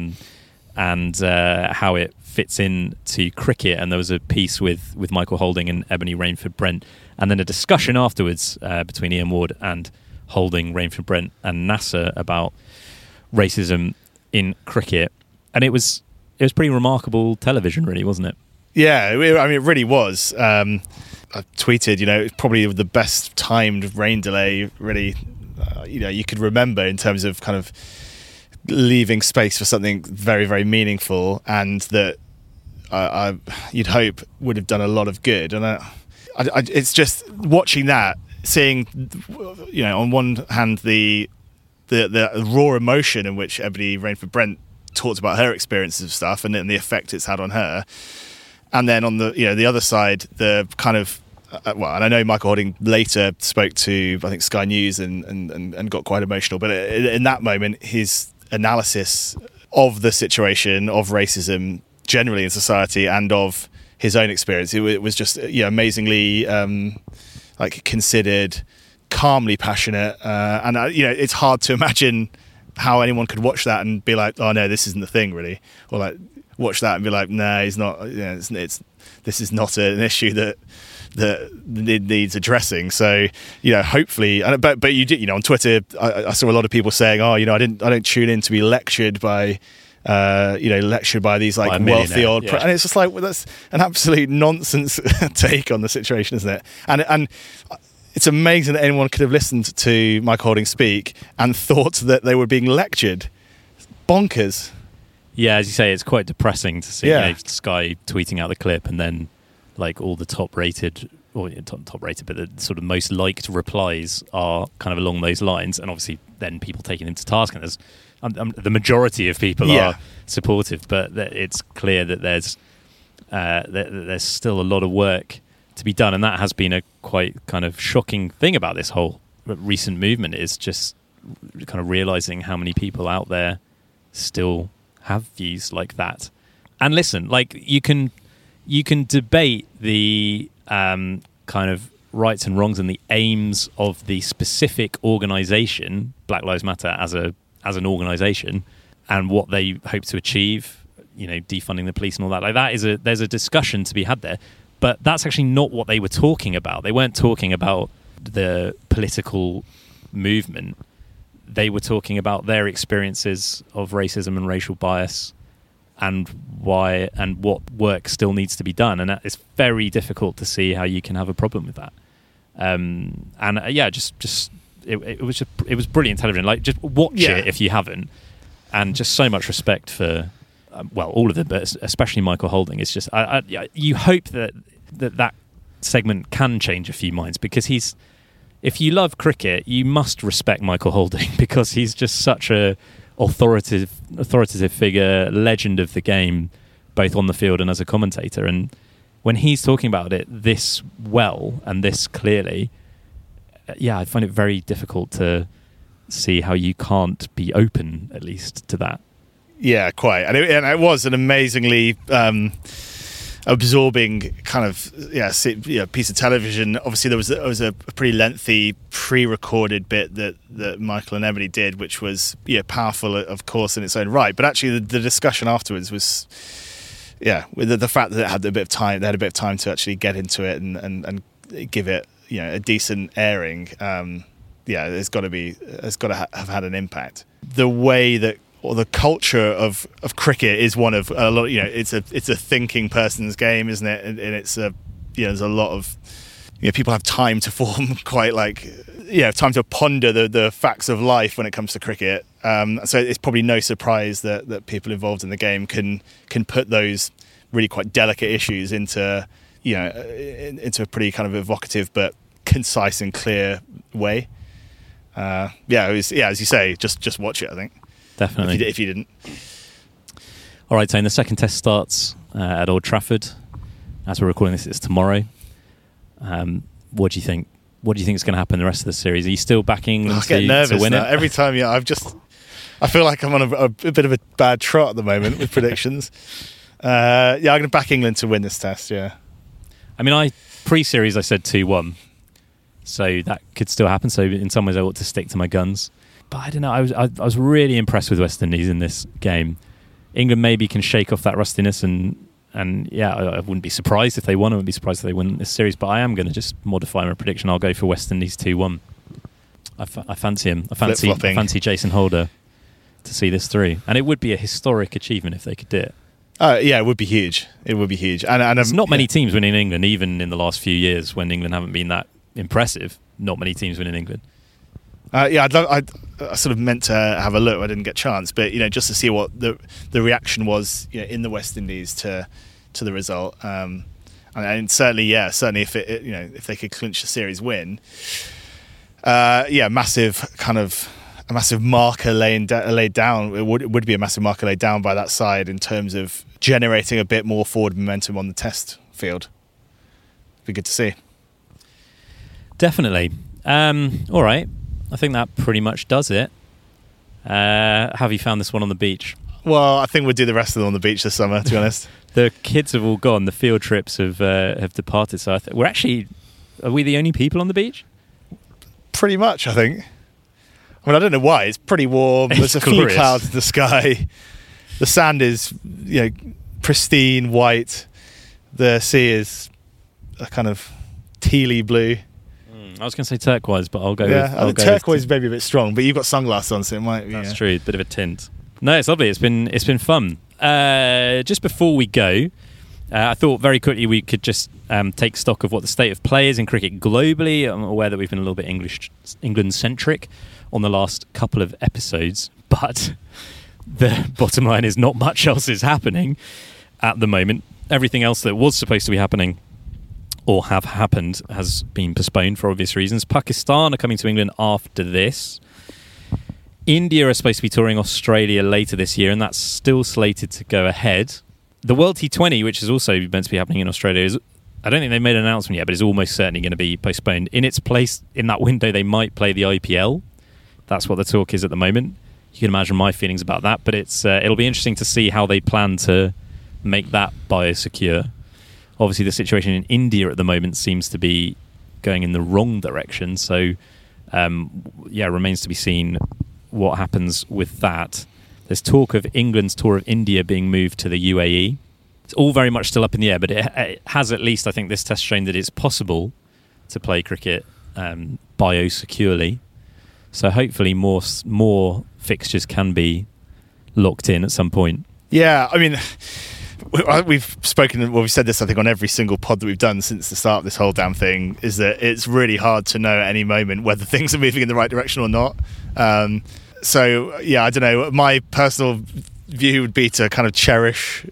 and how it fits in to cricket. And there was a piece with Michael Holding and Ebony Rainford-Brent, and then a discussion afterwards between Ian Ward and Holding, Rainford-Brent and Nasser about racism in cricket. And it was pretty remarkable television, really, wasn't it? Yeah, I mean, it really was. I tweeted, it's probably the best timed rain delay, really, you could remember, in terms of kind of leaving space for something very, very meaningful, and that you'd hope would have done a lot of good. And it's just watching that, seeing, on one hand the raw emotion in which Ebony Rainford-Brent talked about her experiences of stuff and then the effect it's had on her. And then on the other side, the kind of and I know Michael Holding later spoke to, I think, Sky News and got quite emotional. But in that moment, his analysis of the situation of racism generally in society and of his own experience, it was just amazingly considered, calmly passionate, and it's hard to imagine how anyone could watch that and be like, oh no, this isn't the thing, really, or like watch that and be like, no, he's not. This is not an issue that needs addressing. So hopefully, but you did, on Twitter, I saw a lot of people saying, oh, I don't tune in to be lectured by these like wealthy old, and it's just like, well, that's an absolute nonsense take on the situation, isn't it? And it's amazing that anyone could have listened to Michael Holding speak and thought that they were being lectured. Bonkers. Yeah, as you say, it's quite depressing to see Sky tweeting out the clip, and then like all the top rated, but the sort of most liked replies are kind of along those lines, and obviously then people taking them to task, and there's the majority of people are supportive, but it's clear that there's still a lot of work to be done, and that has been a quite kind of shocking thing about this whole recent movement, is just kind of realising how many people out there still have views like that. And listen, like you can debate the kind of rights and wrongs and the aims of the specific organisation, Black Lives Matter, as an organisation, and what they hope to achieve, defunding the police and all that. Like that there's a discussion to be had there. But that's actually not what they were talking about. They weren't talking about the political movement. They were talking about their experiences of racism and racial bias, and why and what work still needs to be done. And it's very difficult to see how you can have a problem with that. Just it was brilliant television. Like, just watch it if you haven't, and just so much respect for all of them, but especially Michael Holding. It's just you hope that segment can change a few minds, because if you love cricket, you must respect Michael Holding, because he's just such a authoritative figure, legend of the game, both on the field and as a commentator. And when he's talking about it this well and this clearly, I find it very difficult to see how you can't be open, at least, to that. Yeah, quite. And it was an amazingly absorbing kind of piece of television. Obviously, there was a pretty lengthy pre-recorded bit that Michael and Emily did, which was powerful, of course, in its own right. But actually, the discussion afterwards was, with the fact that they had a bit of time to actually get into it and give it a decent airing. It's got to have had an impact. The way that, or the culture of cricket is one of a lot. It's a thinking person's game, isn't it? And it's there's a lot of people have time to form quite time to ponder the facts of life when it comes to cricket. So it's probably no surprise that people involved in the game can put those really quite delicate issues into a pretty kind of evocative but concise and clear way. It was, as you say, just watch it, I think. Definitely. If you didn't. All right, so the second test starts at Old Trafford. As we're recording this, it's tomorrow. What do you think? What do you think is going to happen in the rest of the series? Are you still backing England to win it? Every time, I feel like I'm on a bit of a bad trot at the moment with predictions. I'm going to back England to win this test, yeah. I mean, pre-series I said 2-1. So that could still happen. So in some ways I ought to stick to my guns. But I don't know. I was really impressed with West Indies in this game. England maybe can shake off that rustiness, and I wouldn't be surprised if they won. I wouldn't be surprised if they win this series. But I am going to just modify my prediction. I'll go for West Indies 2-1. I fancy him. I fancy Jason Holder to see this through, and it would be a historic achievement if they could do it. It would be huge. It would be huge. And there's not many teams winning in England, even in the last few years when England haven't been that impressive. Not many teams win in England. I sort of meant to have a look. I didn't get a chance, but just to see what the reaction was, in the West Indies to the result. And certainly if if they could clinch the series win, a massive marker laid down. It would be a massive marker laid down by that side in terms of generating a bit more forward momentum on the test field. Be good to see. Definitely. All right. I think that pretty much does it. Have you found this one on the beach? Well, I think we'll do the rest of them on the beach this summer, to be honest. The kids have all gone. The field trips have departed. So are we the only people on the beach? Pretty much, I think. I mean, I don't know why. It's pretty warm. There's a few clouds in the sky. The sand is, pristine white. The sea is a kind of tealy blue. I was going to say turquoise, but I'll go. Yeah, turquoise maybe a bit strong, but you've got sunglasses on, so it might be. That's true. Bit of a tint. No, it's lovely. It's been fun. Just before we go, I thought very quickly we could just take stock of what the state of play is in cricket globally. I'm aware that we've been a little bit England-centric on the last couple of episodes, but the bottom line is not much else is happening at the moment. Everything else that was supposed to be happening or have happened has been postponed for obvious reasons. Pakistan are coming to England after this. India are supposed to be touring Australia later this year, and that's still slated to go ahead. The World T20, which is also meant to be happening in Australia, I don't think they've made an announcement yet, but it's almost certainly going to be postponed. In its place, in that window, they might play the IPL. That's what the talk is at the moment. You can imagine my feelings about that, but it'll be interesting to see how they plan to make that biosecure. Obviously, the situation in India at the moment seems to be going in the wrong direction. So, remains to be seen what happens with that. There's talk of England's tour of India being moved to the UAE. It's all very much still up in the air, but it has at least, I think, this test shown that it's possible to play cricket biosecurely. So hopefully more fixtures can be locked in at some point. Yeah, I mean, we've spoken, well, we've said this, I think, on every single pod that we've done since the start of this whole damn thing, is that it's really hard to know at any moment whether things are moving in the right direction or not. So, yeah, I don't know. My personal view would be to kind of cherish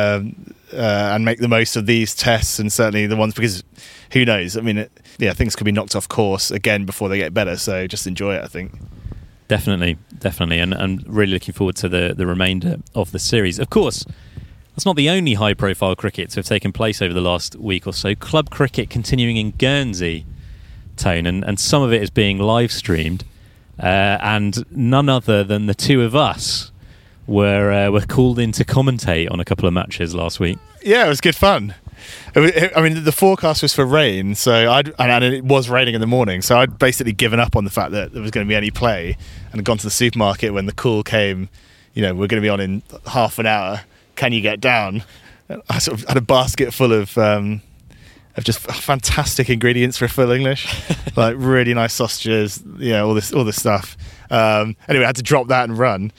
and make the most of these tests, and certainly the ones, because who knows? I mean, things could be knocked off course again before they get better. So just enjoy it, I think. Definitely. And really looking forward to the remainder of the series. Of course, that's not the only high-profile cricket to have taken place over the last week or so. Club cricket continuing in Guernsey, Tone, and some of it is being live-streamed. And none other than the two of us were called in to commentate on a couple of matches last week. Yeah, it was good fun. I mean, the forecast was for rain, and it was raining in the morning, so I'd basically given up on the fact that there was going to be any play, and had gone to the supermarket when the call came. We're going to be on in half an hour. Can you get down? I sort of had a basket full of just fantastic ingredients for a full English, like really nice sausages, all this stuff. Anyway, I had to drop that and run.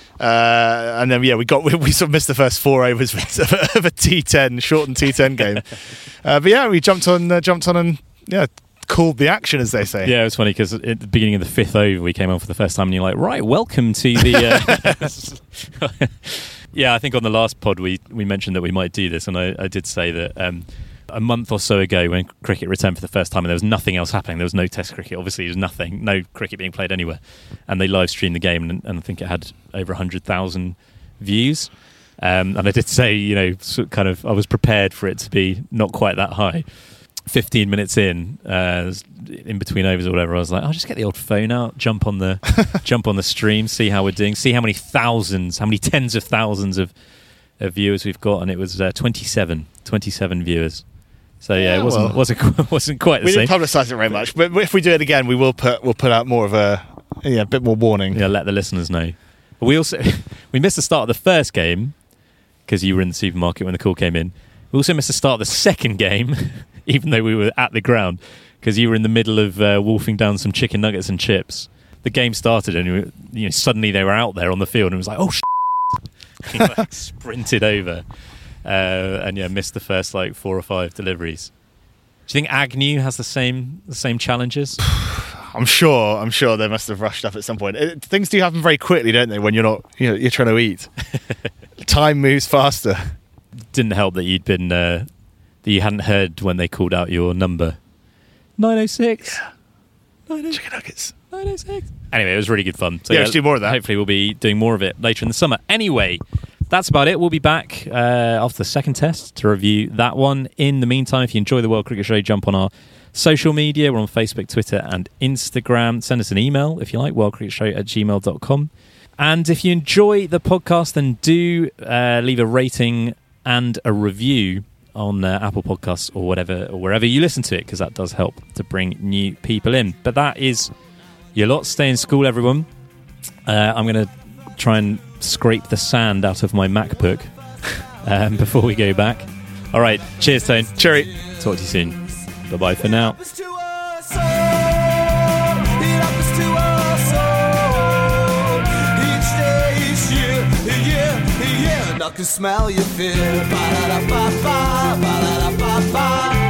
And then we sort of missed the first 4 overs of a T10 shortened T10 game. But yeah, we jumped on and called the action, as they say. Yeah, it was funny because at the beginning of the 5th over, we came on for the first time, and you're like, right, welcome to the. Yeah, I think on the last pod we mentioned that we might do this, and I did say that. A month or so ago, when cricket returned for the first time and there was nothing else happening, there was no test cricket, obviously there was nothing, no cricket being played anywhere, and they live streamed the game, and I think it had over 100,000 views, and I did say, kind of, I was prepared for it to be not quite that high. 15 minutes in between overs or whatever, I was like, I'll just get the old phone out, jump on the stream, see how we're doing, see how many tens of thousands of viewers we've got, and it was 27 viewers. So yeah, it wasn't quite the we same. We didn't publicise it very much, but if we do it again, we'll put out more of a bit more warning. Yeah, let the listeners know. We missed the start of the first game because you were in the supermarket when the call came in. We also missed the start of the second game, even though we were at the ground, because you were in the middle of wolfing down some chicken nuggets and chips. The game started, and suddenly they were out there on the field, and it was like, oh shit! He sprinted over. And missed the first 4 or 5 deliveries. Do you think Agnew has the same challenges? I'm sure they must have rushed up at some point. Things do happen very quickly, don't they? When you're not, you're trying to eat. Time moves faster. Didn't help that you'd been that you hadn't heard when they called out your number. 906. Yeah. 906. Chicken nuggets. 906. Anyway, it was really good fun. So let's do more of that. Hopefully, we'll be doing more of it later in the summer. Anyway. That's about it. We'll be back after the second test to review that one. In the meantime, if you enjoy the World Cricket Show, jump on our social media. We're on Facebook, Twitter and Instagram. Send us an email if you like, worldcricketshow@gmail.com. And if you enjoy the podcast, then do leave a rating and a review on Apple Podcasts or wherever you listen to it, because that does help to bring new people in. But that is your lot. Stay in school, everyone. I'm going to try and scrape the sand out of my MacBook before we go back. All right, cheers, Tone. Cherry. Talk to you soon. Bye-bye for now. I can smell your fear. Ba-da-da-ba-ba, ba-da-da-ba-ba.